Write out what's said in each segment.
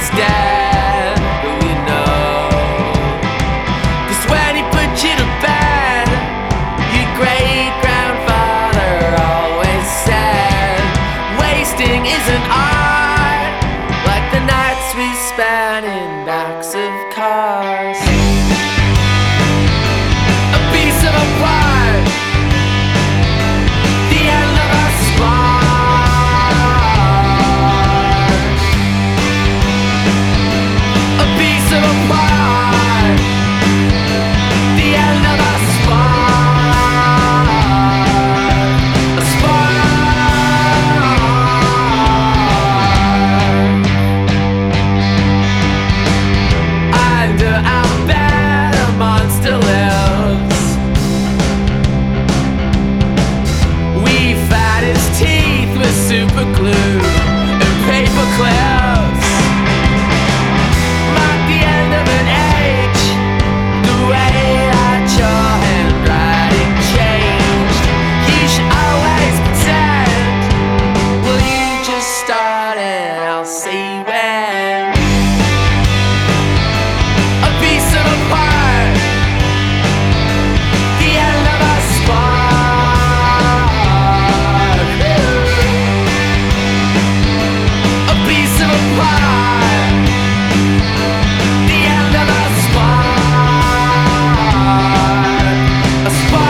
he's dead, but we know. 'Cause when he put you to bed, your great-grandfather always said, wasting isn't art, like the nights we spent in backs of cars. A piece of a pie, the end of our spark. A piece of a pie, the end of our spark. A spark. Under our bed a monster lives. We fat his teeth with super glue and paper clips. Mark the end of an age, the way that your handwriting changed. You should always pretend. Will you just start and I'll see when. A piece of a pie, the end of a spark. A piece of a pie, the end of a spark. A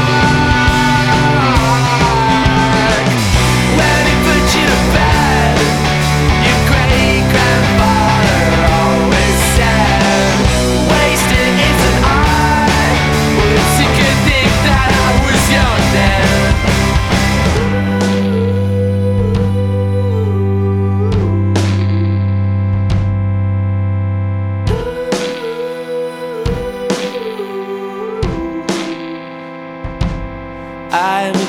spark. When he put you to bed, your great-grandfather always said, wasting isn't art. Well, it's a good thing that I was young then. I'm